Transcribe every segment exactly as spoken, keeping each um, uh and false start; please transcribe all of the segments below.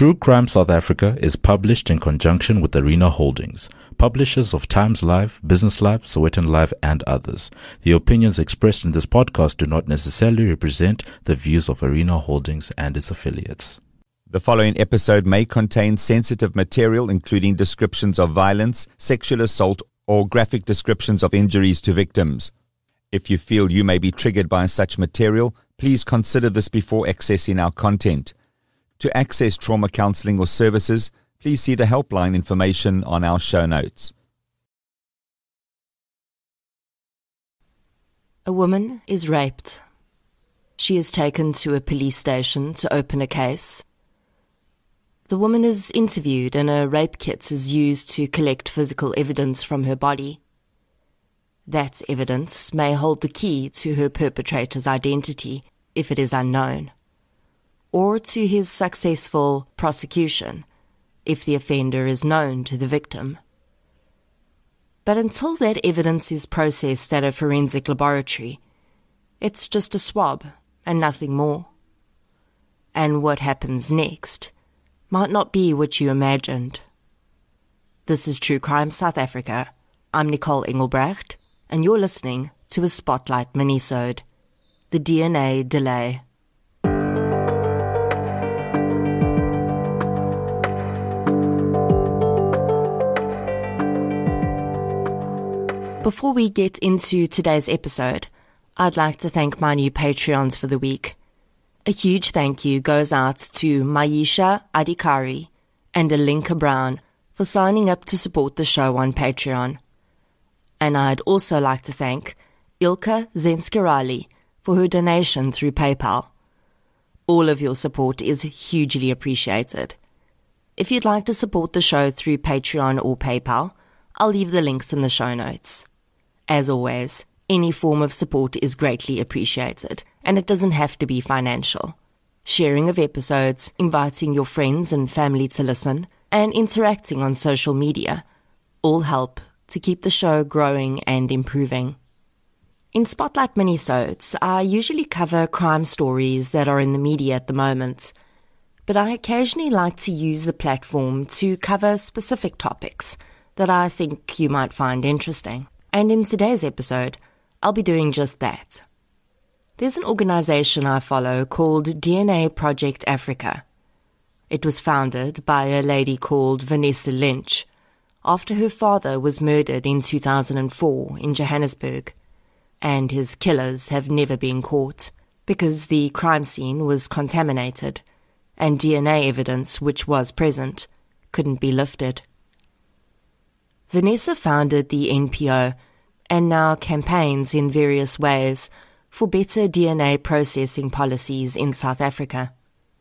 True Crime South Africa is published in conjunction with Arena Holdings, publishers of Times Live, Business Live, Sowetan Live, and others. The opinions expressed in this podcast do not necessarily represent the views of Arena Holdings and its affiliates. The following episode may contain sensitive material, including descriptions of violence, sexual assault, or graphic descriptions of injuries to victims. If you feel you may be triggered by such material, please consider this before accessing our content. To access trauma counseling or services, please see the helpline information on our show notes. A woman is raped. She is taken to a police station to open a case. The woman is interviewed and a rape kit is used to collect physical evidence from her body. That evidence may hold the key to her perpetrator's identity if it is unknown, or to his successful prosecution if the offender is known to the victim. But until that evidence is processed at a forensic laboratory, it's just a swab and nothing more. And what happens next might not be what you imagined. This is True Crime South Africa. I'm Nicole Engelbrecht, and you're listening to a Spotlight minisode, The D N A Delay. Before we get into today's episode, I'd like to thank my new Patreons for the week. A huge thank you goes out to Maisha Adikari and Alinka Brown for signing up to support the show on Patreon. And I'd also like to thank Ilka Zenskirali for her donation through PayPal. All of your support is hugely appreciated. If you'd like to support the show through Patreon or PayPal, I'll leave the links in the show notes. As always, any form of support is greatly appreciated, and it doesn't have to be financial. Sharing of episodes, inviting your friends and family to listen, and interacting on social media all help to keep the show growing and improving. In Spotlight minisodes, I usually cover crime stories that are in the media at the moment, but I occasionally like to use the platform to cover specific topics that I think you might find interesting. And in today's episode, I'll be doing just that. There's an organization I follow called D N A Project Africa. It was founded by a lady called Vanessa Lynch after her father was murdered in two thousand four in Johannesburg, and his killers have never been caught because the crime scene was contaminated and D N A evidence which was present couldn't be lifted. Vanessa founded the N P O and now campaigns in various ways for better D N A processing policies in South Africa.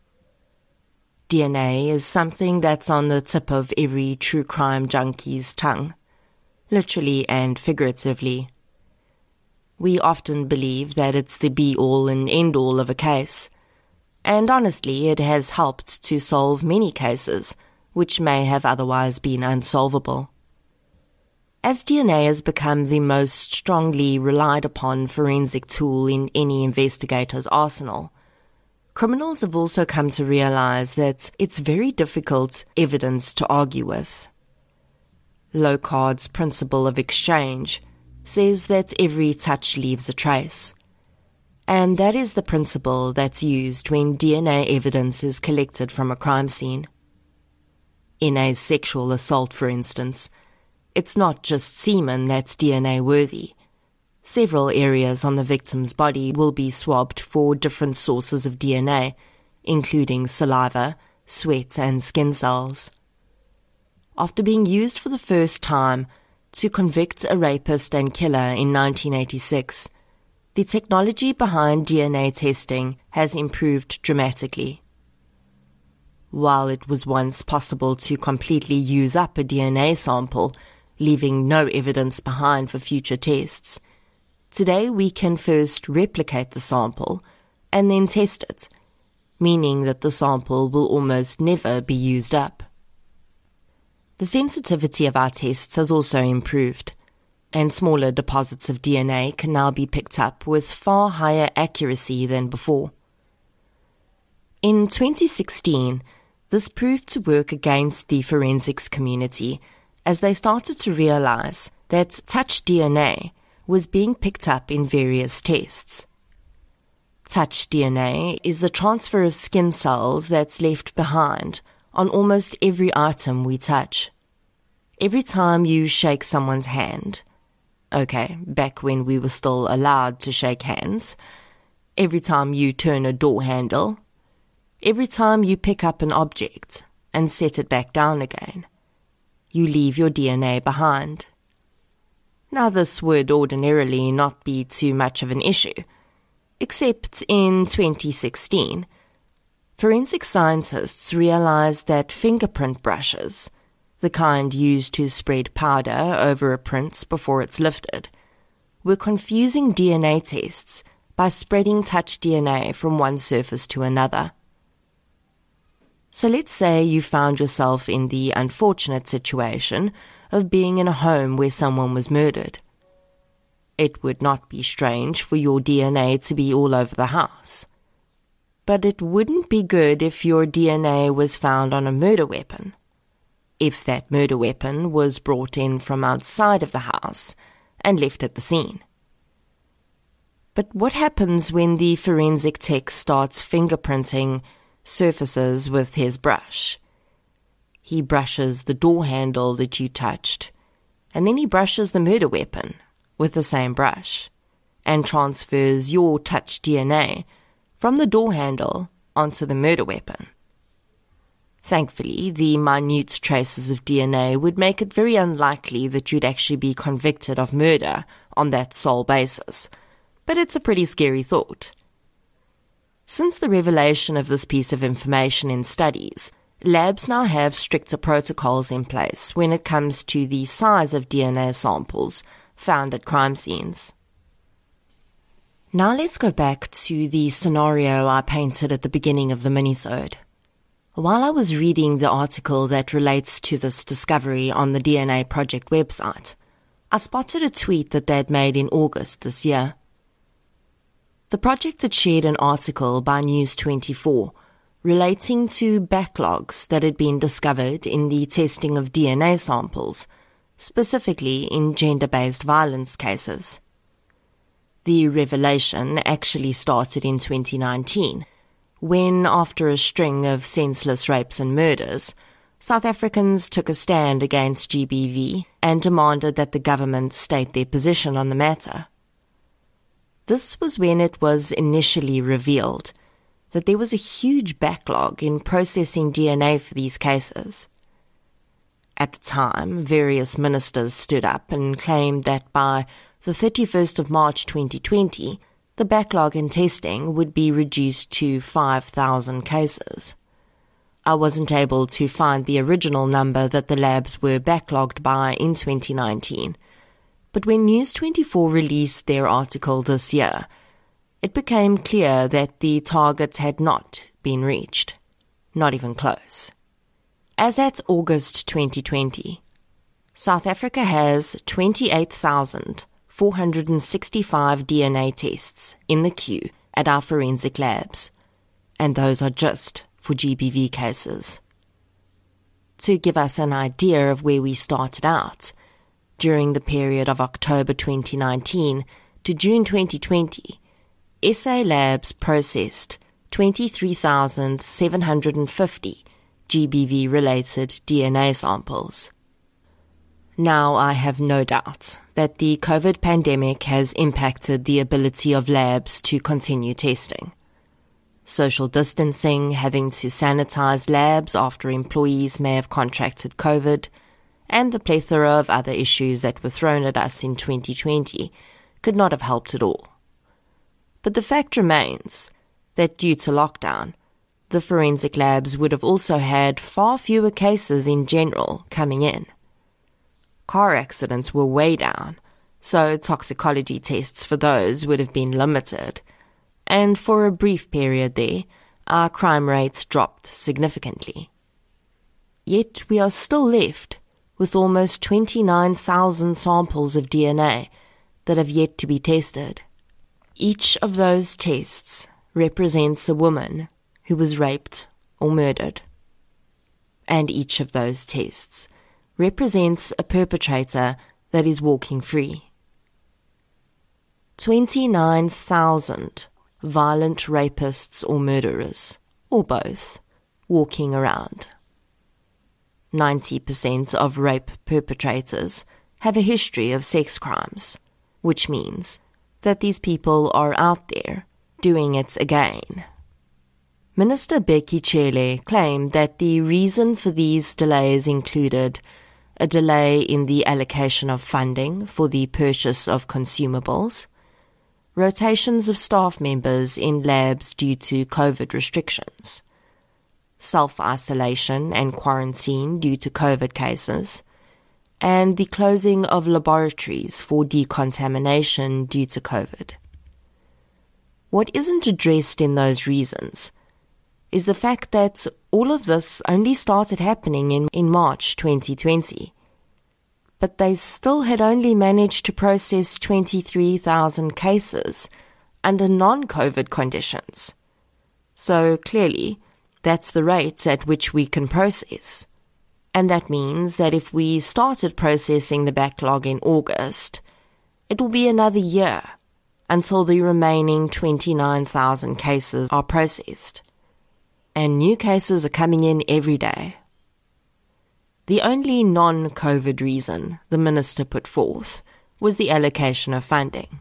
D N A is something that's on the tip of every true crime junkie's tongue, literally and figuratively. We often believe that it's the be-all and end-all of a case, and honestly it has helped to solve many cases which may have otherwise been unsolvable. As D N A has become the most strongly relied upon forensic tool in any investigator's arsenal, criminals have also come to realize that it's very difficult evidence to argue with. Locard's principle of exchange says that every touch leaves a trace, and that is the principle that's used when D N A evidence is collected from a crime scene. In a sexual assault, for instance, it's not just semen that's D N A worthy. Several areas on the victim's body will be swabbed for different sources of D N A, including saliva, sweat, and skin cells. After being used for the first time to convict a rapist and killer in nineteen eighty-six, the technology behind D N A testing has improved dramatically. While it was once possible to completely use up a D N A sample, leaving no evidence behind for future tests, today we can first replicate the sample and then test it, meaning that the sample will almost never be used up. The sensitivity of our tests has also improved, and smaller deposits of D N A can now be picked up with far higher accuracy than before. In twenty sixteen, This proved to work against the forensics community as they started to realize that touch D N A was being picked up in various tests. Touch D N A is the transfer of skin cells that's left behind on almost every item we touch. Every time you shake someone's hand, okay, back when we were still allowed to shake hands, every time you turn a door handle, every time you pick up an object and set it back down again, you leave your D N A behind. Now this would ordinarily not be too much of an issue, except in twenty sixteen, forensic scientists realized that fingerprint brushes, the kind used to spread powder over a print before it's lifted, were confusing D N A tests by spreading touch D N A from one surface to another. So let's say you found yourself in the unfortunate situation of being in a home where someone was murdered. It would not be strange for your D N A to be all over the house. But it wouldn't be good if your D N A was found on a murder weapon. If that murder weapon was brought in from outside of the house and left at the scene. But what happens when the forensic tech starts fingerprinting surfaces with his brush? He brushes the door handle that you touched, and then he brushes the murder weapon with the same brush, and transfers your touch D N A from the door handle onto the murder weapon. Thankfully, the minute traces of D N A would make it very unlikely that you'd actually be convicted of murder on that sole basis, but it's a pretty scary thought. Since the revelation of this piece of information in studies, labs now have stricter protocols in place when it comes to the size of D N A samples found at crime scenes. Now let's go back to the scenario I painted at the beginning of the minisode. While I was reading the article that relates to this discovery on the D N A Project website, I spotted a tweet that they'd made in August this year. The project had shared an article by News twenty-four relating to backlogs that had been discovered in the testing of D N A samples, specifically in gender-based violence cases. The revelation actually started in twenty nineteen, when, after a string of senseless rapes and murders, South Africans took a stand against G B V and demanded that the government state their position on the matter. This was when it was initially revealed that there was a huge backlog in processing D N A for these cases. At the time, various ministers stood up and claimed that by the thirty-first of March twenty twenty, the backlog in testing would be reduced to five thousand cases. I wasn't able to find the original number that the labs were backlogged by in twenty nineteen, but when News twenty-four released their article this year, it became clear that the target had not been reached, not even close. As at August twenty twenty, South Africa has twenty-eight thousand four hundred sixty-five D N A tests in the queue at our forensic labs, and those are just for G B V cases. To give us an idea of where we started out, during the period of October twenty nineteen to June twenty twenty, S A Labs processed twenty-three thousand seven hundred fifty G B V-related D N A samples. Now, I have no doubt that the COVID pandemic has impacted the ability of labs to continue testing. Social distancing, having to sanitize labs after employees may have contracted COVID, and the plethora of other issues that were thrown at us in twenty twenty could not have helped at all. But the fact remains that due to lockdown, the forensic labs would have also had far fewer cases in general coming in. Car accidents were way down, so toxicology tests for those would have been limited, and for a brief period there, our crime rates dropped significantly. Yet we are still left with almost twenty-nine thousand samples of D N A that have yet to be tested. Each of those tests represents a woman who was raped or murdered. and each of those tests represents a perpetrator that is walking free. twenty-nine thousand violent rapists or murderers, or both, walking around. ninety percent of rape perpetrators have a history of sex crimes, which means that these people are out there doing it again. Minister Bheki Cele claimed that the reason for these delays included a delay in the allocation of funding for the purchase of consumables, rotations of staff members in labs due to COVID restrictions, self-isolation and quarantine due to COVID cases, and the closing of laboratories for decontamination due to COVID. What isn't addressed in those reasons is the fact that all of this only started happening in, in March twenty twenty. But they still had only managed to process twenty-three thousand cases under non-COVID conditions. So clearly, that's the rate at which we can process. And that means that if we started processing the backlog in August, it will be another year until the remaining twenty-nine thousand cases are processed. And new cases are coming in every day. The only non-COVID reason the minister put forth was the allocation of funding.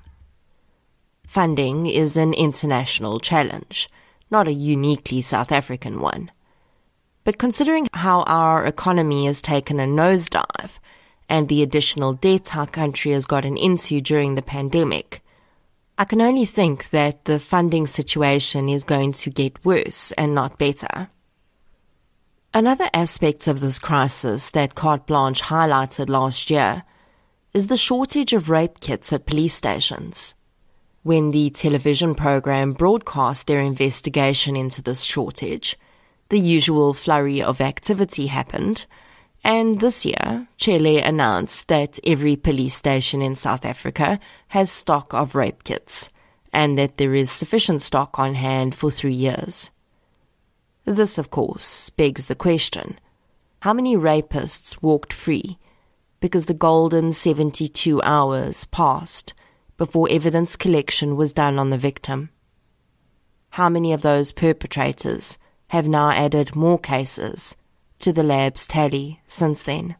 Funding is an international challenge, not a uniquely South African one. But considering how our economy has taken a nosedive and the additional debt our country has gotten into during the pandemic, I can only think that the funding situation is going to get worse and not better. Another aspect of this crisis that Carte Blanche highlighted last year is the shortage of rape kits at police stations. When the television program broadcast their investigation into this shortage, the usual flurry of activity happened, and this year, Cele announced that every police station in South Africa has stock of rape kits, and that there is sufficient stock on hand for three years. This, of course, begs the question, how many rapists walked free because the golden seventy-two hours passed before evidence collection was done on the victim? How many of those perpetrators have now added more cases to the lab's tally since then?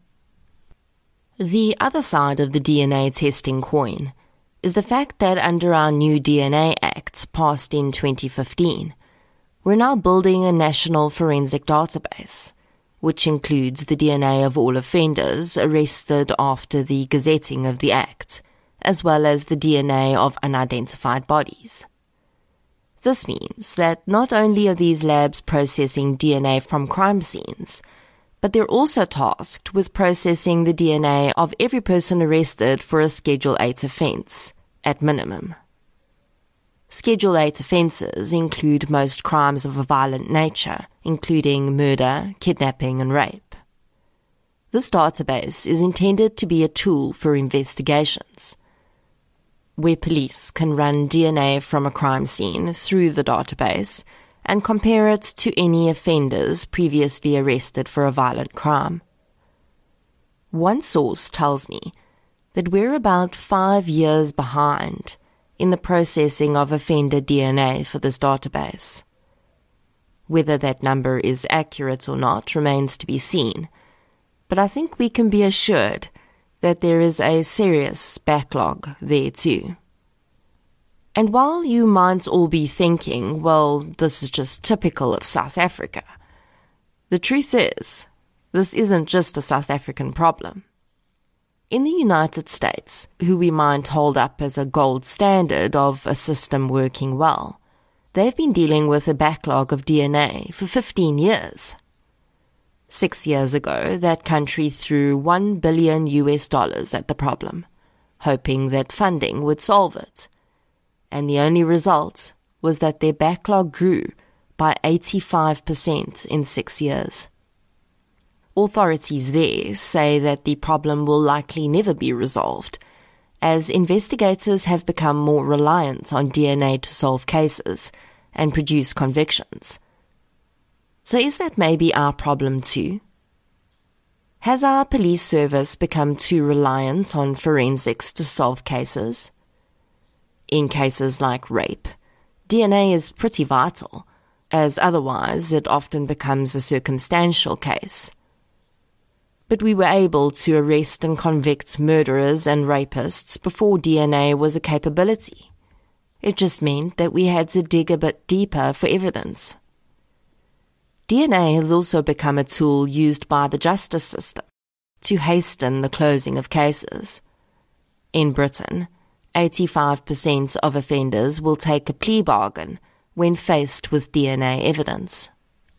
The other side of the D N A testing coin is the fact that under our new D N A Act passed in twenty fifteen, we're now building a national forensic database, which includes the D N A of all offenders arrested after the gazetting of the Act, as well as the D N A of unidentified bodies. This means that not only are these labs processing D N A from crime scenes, but they're also tasked with processing the D N A of every person arrested for a Schedule eight offence, at minimum. Schedule eight offences include most crimes of a violent nature, including murder, kidnapping and rape. This database is intended to be a tool for investigations, where police can run D N A from a crime scene through the database and compare it to any offenders previously arrested for a violent crime. One source tells me that we're about five years behind in the processing of offender D N A for this database. Whether that number is accurate or not remains to be seen, but I think we can be assured that there is a serious backlog there too. And while you might all be thinking, well, this is just typical of South Africa, the truth is, this isn't just a South African problem. In the United States, who we might hold up as a gold standard of a system working well, they've been dealing with a backlog of D N A for fifteen years. Six years ago, that country threw one billion U S dollars at the problem, hoping that funding would solve it. And the only result was that their backlog grew by eighty-five percent in six years. Authorities there say that the problem will likely never be resolved, as investigators have become more reliant on D N A to solve cases and produce convictions. So is that maybe our problem too, Has our police service become too reliant on forensics to solve cases? In cases like rape, D N A is pretty vital, as otherwise it often becomes a circumstantial case. But we were able to arrest and convict murderers and rapists before D N A was a capability. It just meant that we had to dig a bit deeper for evidence. D N A has also become a tool used by the justice system to hasten the closing of cases. In Britain, eighty-five percent of offenders will take a plea bargain when faced with D N A evidence.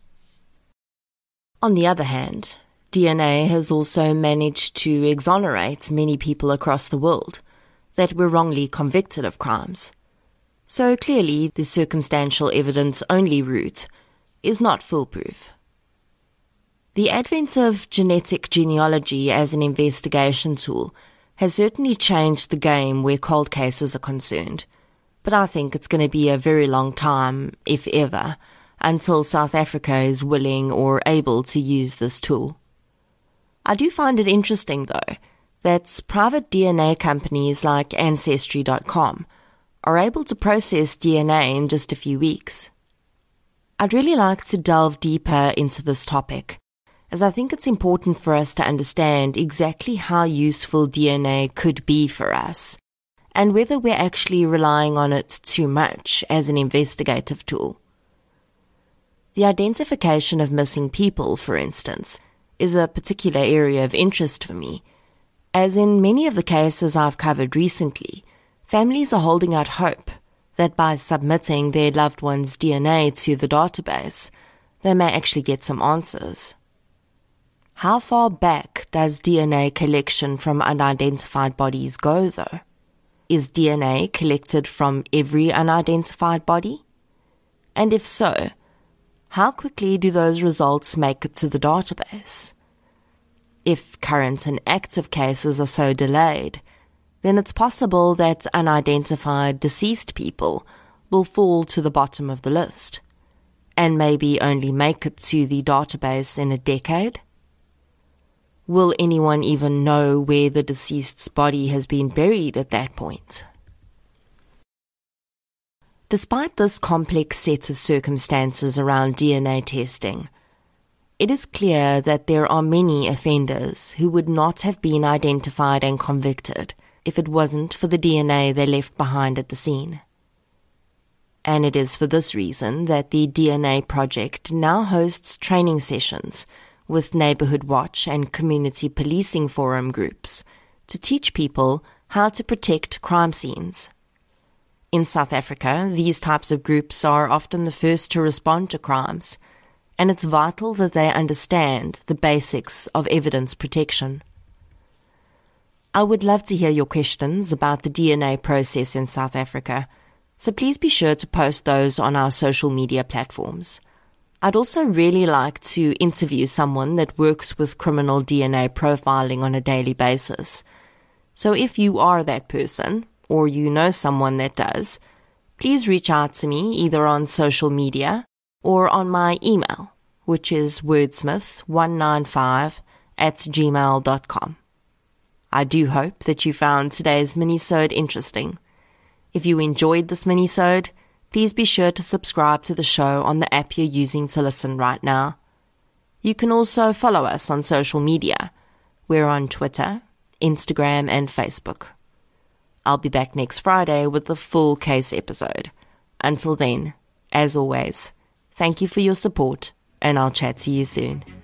On the other hand, D N A has also managed to exonerate many people across the world that were wrongly convicted of crimes. So clearly, the circumstantial evidence-only route is not foolproof. The advent of genetic genealogy as an investigation tool has certainly changed the game where cold cases are concerned, but I think it's going to be a very long time, if ever, until South Africa is willing or able to use this tool. I do find it interesting, though, that private D N A companies like Ancestry dot com are able to process D N A in just a few weeks. I'd really like to delve deeper into this topic, as I think it's important for us to understand exactly how useful D N A could be for us, and whether we're actually relying on it too much as an investigative tool. The identification of missing people, for instance, is a particular area of interest for me, as in many of the cases I've covered recently, families are holding out hope that by submitting their loved one's D N A to the database, they may actually get some answers. How far back does D N A collection from unidentified bodies go, though? Is D N A collected from every unidentified body? And if so, how quickly do those results make it to the database? If current and active cases are so delayed, then it's possible that unidentified deceased people will fall to the bottom of the list, and maybe only make it to the database in a decade. Will anyone even know where the deceased's body has been buried at that point? Despite this complex set of circumstances around D N A testing, it is clear that there are many offenders who would not have been identified and convicted if it wasn't for the D N A they left behind at the scene. And it is for this reason that the D N A Project now hosts training sessions with Neighbourhood Watch and Community Policing Forum groups to teach people how to protect crime scenes. In South Africa, these types of groups are often the first to respond to crimes, and it's vital that they understand the basics of evidence protection. I would love to hear your questions about the D N A process in South Africa, so please be sure to post those on our social media platforms. I'd also really like to interview someone that works with criminal D N A profiling on a daily basis. So if you are that person, or you know someone that does, please reach out to me either on social media or on my email, which is wordsmith one nine five at gmail dot com. I do hope that you found today's minisode interesting. If you enjoyed this minisode, please be sure to subscribe to the show on the app you're using to listen right now. You can also follow us on social media. We're on Twitter, Instagram, and Facebook. I'll be back next Friday with the full case episode. Until then, as always, thank you for your support, and I'll chat to you soon.